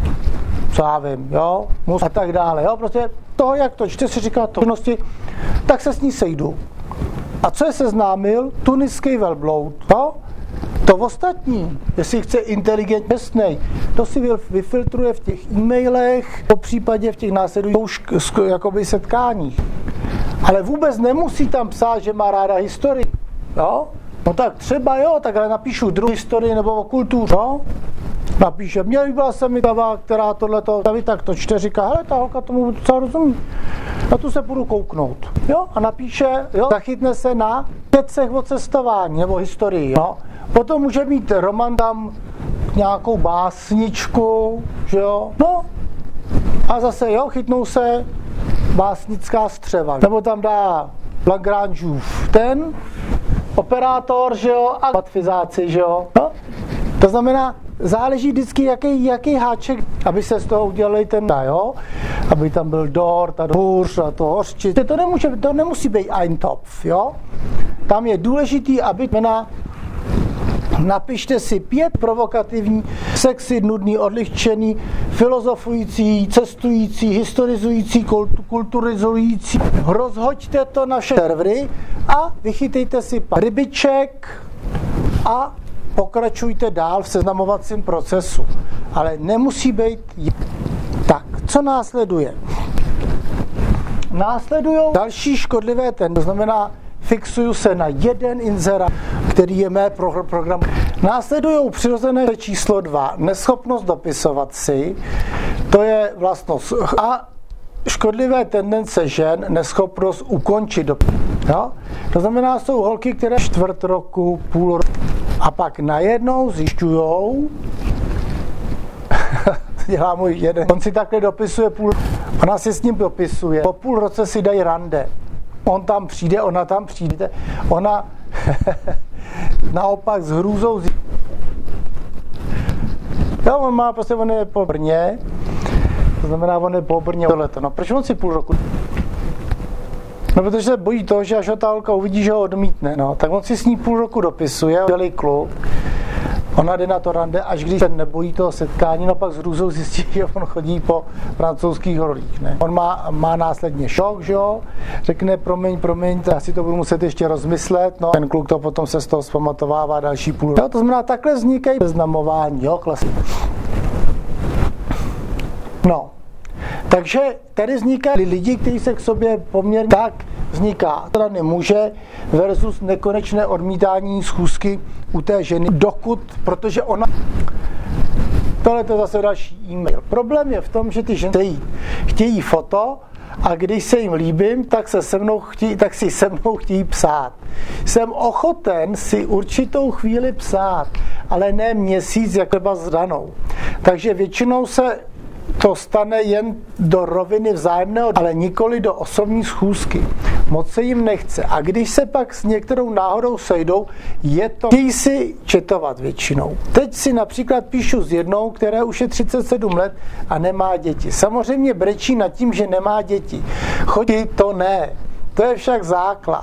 co já vím, jo, a tak dále, jo, prostě toho, jak to čte, si říká to, tak se s ní sejdu. A co je seznámil? Tuniský velbloud, jo? To ostatní, jestli chce inteligentně přesnej, to si vyfiltruje v těch e-mailech, po případě v těch následujících jakoby setkáních. Ale vůbec nemusí tam psát, že má ráda historii, jo? No tak třeba jo, tak ale napíšu druhou historii nebo o kultuře, jo? Napíše, byla se mi tava, která tohleto, tak to čte, říká, hele, ta holka tomu docela rozumí. Na tu se půjdu kouknout, jo? A napíše, jo, zachytne se na věcech o cestování nebo historii, jo? Potom může mít román tam nějakou básničku, že jo? No, a zase, jo, chytnou se básnická střeva. Nebo tam dá Lagrangeův ten operátor, že jo, a matfizáci, že jo? No? To znamená, záleží vždycky, jaký háček, aby se z toho udělali ten, jo? Aby tam byl dort a hůř a to hořčit. To nemusí být Eintopf, jo? Tam je důležitý, aby napište si 5 provokativní, sexy, nudný, odlehčený, filozofující, cestující, historizující, kulturizující. Rozhoďte to na všechny servery a vychytejte si rybiček a pokračujte dál v seznamovacím procesu. Ale nemusí být. Tak, co následuje? Následují další škodlivé tendenci, to znamená, fixuju se na jeden inzerát, který je mé program. Následují přirozené číslo 2, neschopnost dopisovat si, to je vlastnost. A škodlivé tendence žen, neschopnost ukončit dopis. Jo? To znamená, jsou holky, které čtvrt roku, půl roku, a pak najednou zjišťujou, dělá můj jeden, on si takhle dopisuje ona si s ním dopisuje, po půl roce si dají rande. On tam přijde, ona tam přijde, ona naopak s hrůzou jo, on je po Brně, to znamená, on je po Brně tohleto. No proč on si půl roku? No protože se bojí toho, že až ho ta holka uvidí, že ho odmítne, no, tak on si s ní půl roku dopisuje, dělej kluk, ona jde na to rande, až když se nebojí toho setkání, no pak s hrůzou zjistí, že on chodí po francouzských rolích, ne. On má následně šok, že jo, řekne promiň, já si to budu muset ještě rozmyslet, no, ten kluk to potom se z toho zpamatovává další půl roku. To znamená, takhle vznikají seznamování, jo, klasicky. No, takže tady vznikají lidi, kteří se k sobě poměrně tak vzniká strany muže versus nekonečné odmítání schůzky u té ženy, protože ona... Tohle je zase další e-mail. Problém je v tom, že ty ženy chtějí foto a když se jim líbím, tak si se mnou chtějí psát. Jsem ochoten si určitou chvíli psát, ale ne měsíc, jak třeba s danou. Takže většinou se to stane jen do roviny vzájemného, ale nikoli do osobní schůzky. Moc se jim nechce. A když se pak s některou náhodou sejdou, chtějí si četovat většinou. Teď si například píšu s jednou, která už je 37 let a nemá děti. Samozřejmě brečí nad tím, že nemá děti. Chodí, to ne. To je však základ.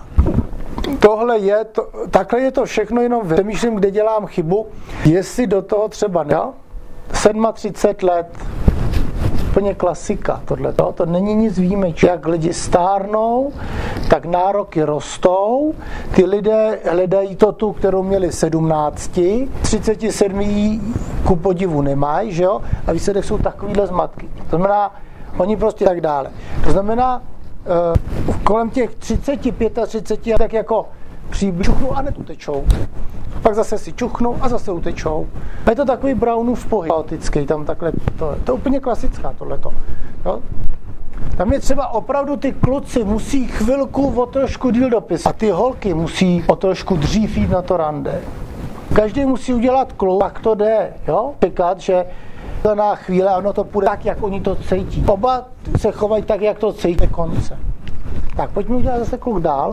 Takhle je to všechno, jenom přemýšlím, kde dělám chybu, jestli do toho třeba ne. 37 let. Úplně klasika tohleto. To není nic výjimečného. Jak lidi stárnou, tak nároky rostou. Ty lidé hledají tu, kterou měli 17, 37 ku podivu nemají, že jo? A výsledek jsou takovýhle zmatky. To znamená, oni prostě tak dále. To znamená, kolem těch 30, 35 tak jako čuchnou a hned utečou. Pak zase si čuchnou a zase utečou. A je to takový Brownův pohyb chaotický, tam takhle, to je úplně klasická tohleto. Jo? Tam je třeba opravdu ty kluci musí chvilku o trošku díl dopisat a ty holky musí o trošku dřív jít na to rande. Každý musí udělat kluk, tak to jde, jo? Čekat, že na chvíle ono to půjde tak, jak oni to cítí. Oba se chovají tak, jak to cítí konce. Tak pojďme udělat zase kluk dál.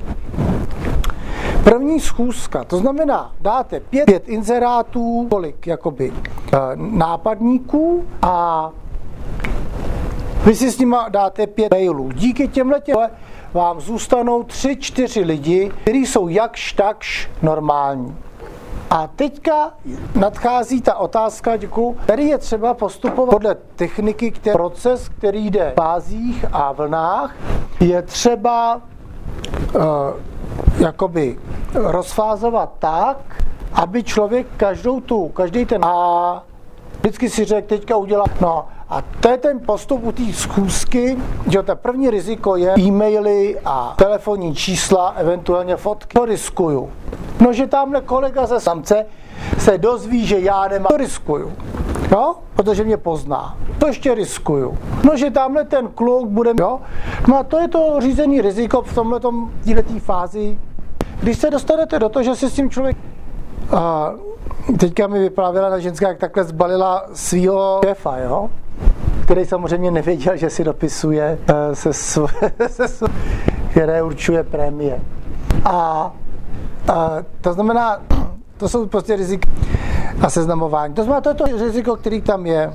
První schůzka, to znamená, dáte 5 inzerátů, kolik jakoby nápadníků a vy si s nima dáte 5 mailů. Díky těmhletěm vám zůstanou 3-4 lidi, kteří jsou jakž takž normální. A teďka nadchází ta otázka, děkuju, tady je třeba postupovat podle techniky, proces, který jde v fázích a vlnách, je třeba jakoby rozfázovat tak, aby člověk každý ten a vždycky si řekl, teďka udělá, no a to je ten postup u té schůzky, že to první riziko je e-maily a telefonní čísla, eventuálně fotky, to riskuju. No, že tamhle kolega ze samce se dozví, že já nemám, to riskuju, jo, protože mě pozná, to ještě riskuju. No, že tamhle ten kluk bude, jo, no a to je to řízený riziko v tomhletom této fázi. Když se dostanete do toho, že si s tím člověk teďka mi vyprávěla ta ženská, jak takhle zbalila svýho šéfa, jo? Který samozřejmě nevěděl, že si dopisuje které určuje prémie. A to znamená, to jsou prostě rizika a seznamování. To znamená, to je to riziko, který tam je.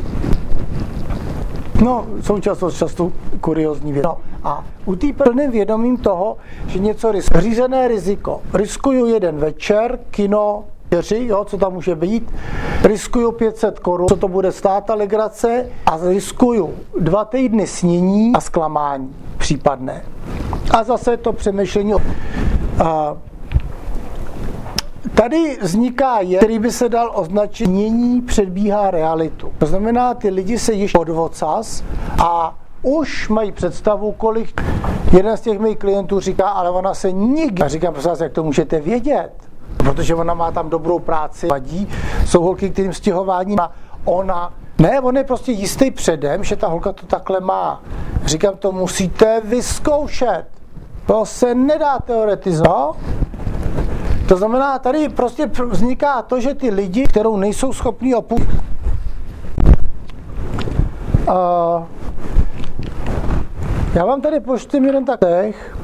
No, jsou často kuriózní věci. No, a u té plným vědomím toho, že něco riskuje. Řízené riziko. Riskuju jeden večer, kino, jo, co tam může být. Riskuju 500 korun, co to bude stát ta legrace. A riskuju 2 týdny snění a zklamání případné. A zase to přemýšlení. Tady vzniká jev, který by se dal označit snění předbíhá realitu. To znamená, ty lidi se již pod ocas a už mají představu, kolik. Jeden z těch mých klientů říká, ale ona se nikdy. Já říkám, prosím vás, jak to můžete vědět? Protože ona má tam dobrou práci, vadí. Jsou holky, kterým stěhování má. On je prostě jistý předem, že ta holka to takhle má. Říkám, to musíte vyzkoušet. To se nedá teoretizovat. To znamená, tady prostě vzniká to, že ty lidi, kterou nejsou schopní opustit. Já vám tady poštím jeden takových.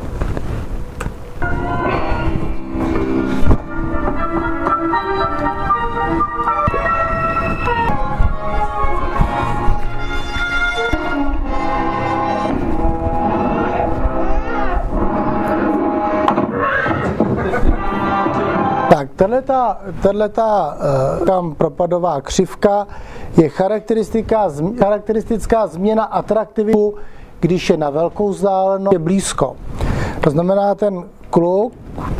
Tak, tato tam propadová křivka je charakteristická změna atraktivity, když je na velkou vzdálenost, je blízko. To znamená, ten kluk,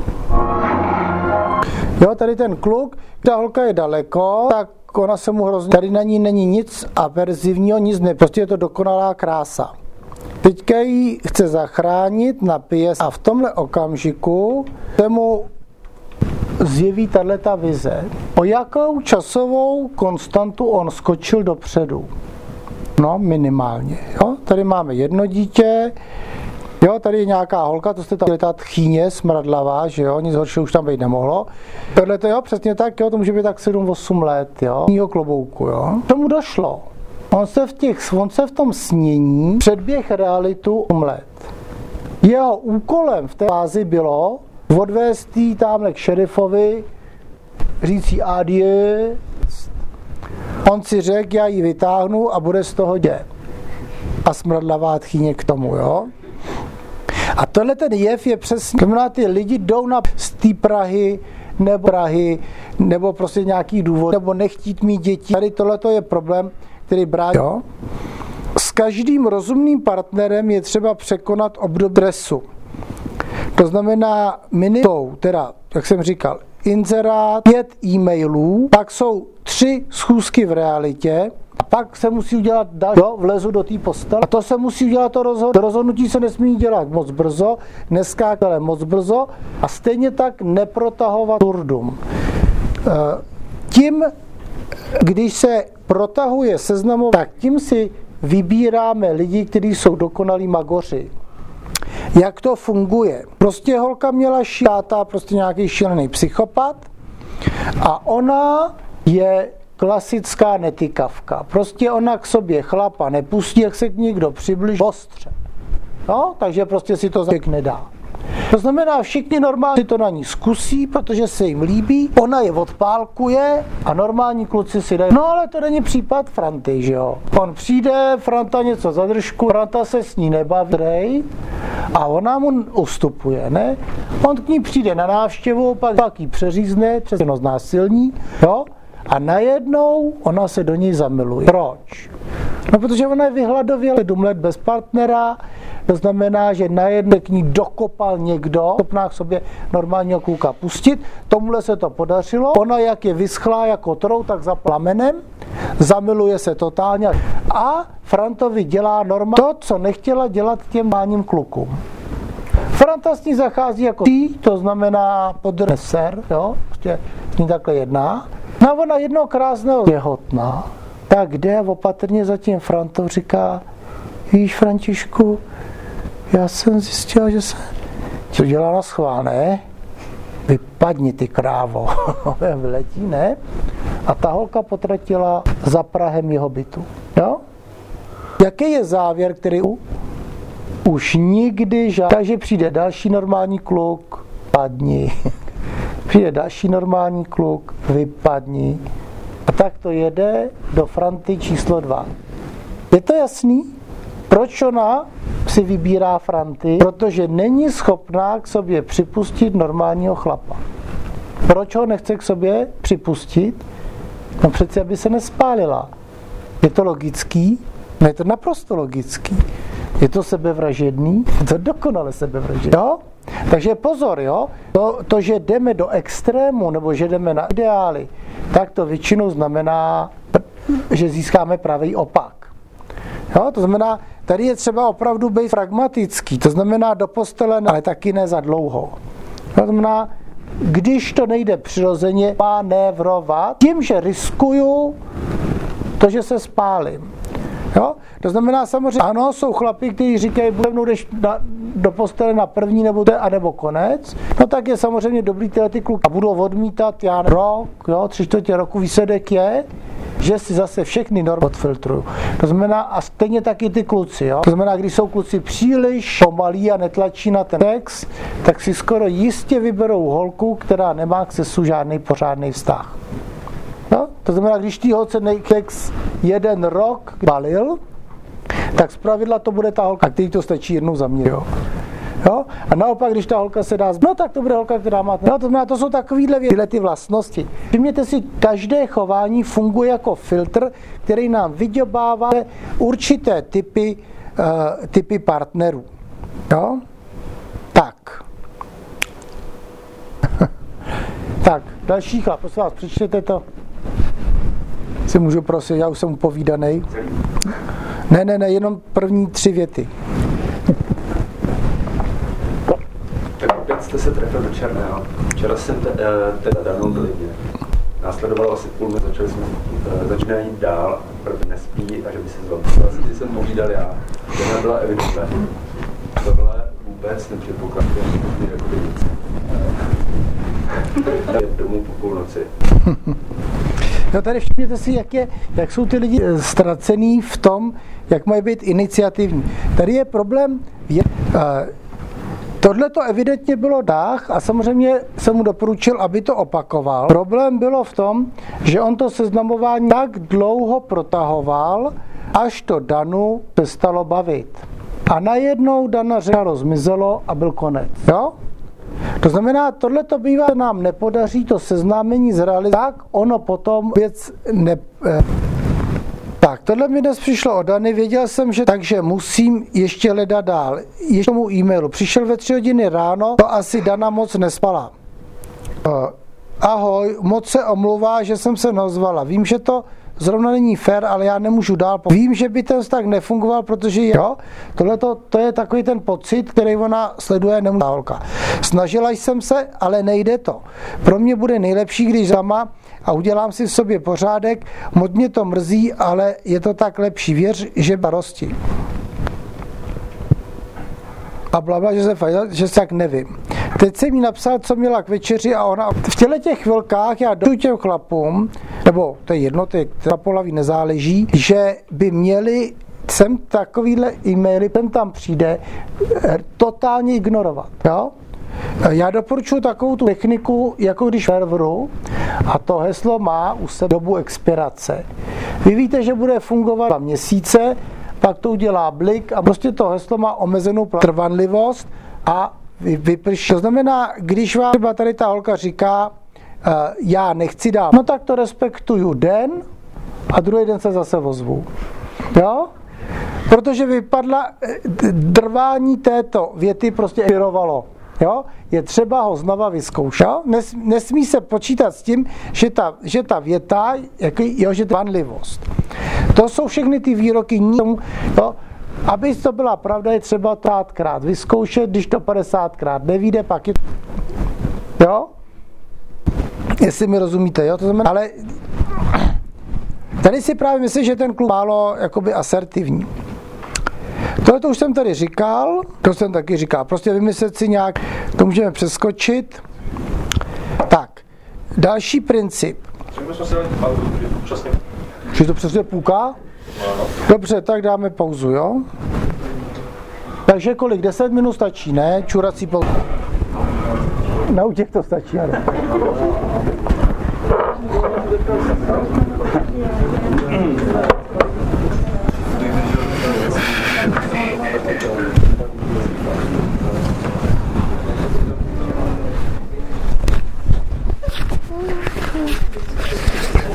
jo, tady ten kluk, ta holka je daleko, tak ona se mu hrozně, tady na ní není nic averzivního, nic ne, prostě je to dokonalá krása. Teďka ji chce zachránit, napije a v tomhle okamžiku se mu zjeví tato vize. O jakou časovou konstantu on skočil dopředu? No, minimálně. Jo? Tady máme jedno dítě, jo, tady je nějaká holka, to jste tam ta tchýně smradlavá, že jo, nic horšího už tam být nemohlo. Tohle to jo, přesně tak, jo, to může být tak 7-8 let, jo,ního klobouku, jo. Tomu došlo. On se v tom snění předběh realitu 8 let. Jeho úkolem v té fázi bylo odvést jí tamhle k šerifovi, říct jí adieu. On si řekl, já ji vytáhnu a bude z toho dět. A smradlavá tchýně k tomu, jo. A tohle ten jev je přesně, znamená, ty lidi jdou z té Prahy nebo Prahy, nebo prostě nějaký důvod, nebo nechtít mít děti. Tady tohleto je problém, který brání. Jo? S každým rozumným partnerem je třeba překonat období stresu. To znamená minimum, teda, jak jsem říkal, inzerát, 5 e-mailů, pak jsou 3 schůzky v realitě, a pak se musí udělat další, vlezu do té postele. A to se musí udělat to rozhodnutí. To rozhodnutí se nesmí dělat moc brzo, neskákat ale moc brzo a stejně tak neprotahovat turdum. Tím, když se protahuje seznamové, tak tím si vybíráme lidi, kteří jsou dokonalí magoři. Jak to funguje? Prostě holka měla táta, prostě nějaký šílený psychopat a ona je klasická netykavka. Prostě ona k sobě chlapa nepustí, jak se k někdo přibliží ostře. No, takže prostě si to zavěk nedá. To znamená, všichni normálně si to na ní zkusí, protože se jim líbí, ona je odpálkuje a normální kluci si dají. No ale to není případ Franty, že jo. On přijde, Franta něco zadržku, Franta se s ní nebaví a ona mu ustupuje, ne? On k ní přijde na návštěvu, pak jí přeřízne, přesně znásilní, jo? A najednou ona se do něj zamiluje. Proč? No, protože ona je vyhladověla 7 let bez partnera, to znamená, že najednou k ní dokopal někdo, schopná k sobě normálního kluka pustit, tomuhle se to podařilo, ona jak je vyschlá jako trou, tak za plamenem, zamiluje se totálně a Frantovi dělá normálně to, co nechtěla dělat těm máním klukům. Franta s ní zachází jako to znamená podrser, jo, prostě s ní takhle jedná. No ona jednoho krásného těhotná, tak jde opatrně za tím Frantou, říká, víš, Františku, já jsem zjistila, že jsem to dělala na schvál, ne? Vypadni ty krávo, vyletí, ne? A ta holka potratila za prahem jeho bytu, jo? Jaký je závěr, který už nikdy žádný, takže přijde další normální kluk, padni. Přijde další normální kluk, vypadni. A tak to jede do Franty číslo 2. Je to jasný? Proč ona si vybírá Franty? Protože není schopná k sobě připustit normálního chlapa. Proč ho nechce k sobě připustit? No přece, aby se nespálila. Je to logický? No je to naprosto logický. Je to sebevražedný? Je to dokonale sebevražedný. Jo? Takže pozor, jo? To, že jdeme do extrému, nebo že jdeme na ideály, tak to většinou znamená, že získáme pravý opak. Jo? To znamená, tady je třeba opravdu být pragmatický, to znamená do postele, ale taky ne za dlouho. To znamená, když to nejde přirozeně, manévrovat tím, že riskuju to, že se spálím. Jo? To znamená samozřejmě, ano, jsou chlapi, kteří říkají, jdeš do postele na první nebo konec, no tak je samozřejmě dobrý ty kluky a budou odmítat, já rok, jo, 3/4 roku výsledek je, že si zase všechny normy odfiltruju. To znamená, a stejně taky ty kluci, jo. To znamená, když jsou kluci příliš pomalí a netlačí na ten sex, tak si skoro jistě vyberou holku, která nemá k sexu žádný pořádný vztah. No? To znamená, když tý holce sex 1 rok balil, tak zpravidla to bude ta holka, který to stačí jednou za mě. Jo? A naopak, když ta holka se dá, no tak to bude holka, která má. No, to znamená, to jsou takovýhle věci, tyhle ty vlastnosti. Všimněte si, každé chování funguje jako filtr, který nám vyděbává určité typy partnerů. Jo? Tak. Tak, další chlap, prosím vás, přečtěte to. Si můžu prosit, já už jsem upovídanej. Ne, jenom první 3 věty. Tak opět jste se trefil do černého. Včera jsem teda Danu v Lidně. Následovalo asi půl minut, začíná jít dál, protože nespí a že by se zval. Asi jsem povídal já. Žena byla evidentně. Tohle vůbec nepředpokládám, jako by nic. Domů po půlnoci. No tady všimněte si, jak jsou ty lidi ztracený v tom, jak mají být iniciativní. Tady je problém, tohle to evidentně bylo dách a samozřejmě jsem mu doporučil, aby to opakoval. Problém bylo v tom, že on to seznamování tak dlouho protahoval, až to Danu přestalo bavit. A najednou Dana zmizelo a byl konec. Jo? To znamená, tohle to bývá, nám nepodaří to seznámení zrealizovat, tak ono potom věc ne... Tak, tohle mi dnes přišlo od Dany, věděl jsem, že takže musím ještě hledat dál. Ještě tomu e-mailu. Přišel ve 3 hodiny ráno, to asi Dana moc nespala. Ahoj, moc se omluvá, že jsem se neozvala. Vím, že to zrovna není fér, ale já nemůžu dál. Vím, že by ten vztah nefungoval, protože jo, to je takový ten pocit, který ona sleduje, nemůže holka. Snažila jsem se, ale nejde to. Pro mě bude nejlepší, když sama a udělám si v sobě pořádek. Moc mě to mrzí, ale je to tak lepší. Věř, že barosti. A blabla, že se tak nevím. Teď jsem jí napsal, co měla k večeři a ona v těch chvilkách já došlu těm chlapům, nebo to je jedno, to polaví nezáleží, že by měli sem takovýhle e-maily, ten tam přijde, totálně ignorovat. Jo? Já doporučuji takovou tu techniku, jako když v serveru a to heslo má u sebe dobu expirace. Vy víte, že bude fungovat 2 měsíce, pak to udělá blik a prostě to heslo má omezenou trvanlivost a vyprší. To znamená, když vám třeba tady ta holka říká, já nechci dál, no tak to respektuju den a druhý den se zase ozvu. Jo? Protože vypadla, drvání této věty prostě expirovalo. Jo? Je třeba ho znova vyzkoušet. Nesmí se počítat s tím, že ta věta, že to vanlivost. To jsou všechny ty výroky. Jo? Aby to byla pravda, je třeba to 50krát vyzkoušet, když to 50krát nevyjde, pak je... Jo? Jestli mi rozumíte, jo? To znamená, ale tady si právě myslím, že ten kluk málo jakoby asertivní. Tohle to už jsem tady říkal, to jsem taky říkal, prostě vymyslet si nějak, to můžeme přeskočit. Tak, další princip. Že to přesně půlka? Dobře, tak dáme pauzu, jo? Takže kolik? 10 minut stačí, ne? Čurací pauzu. Na u těch to stačí, ano.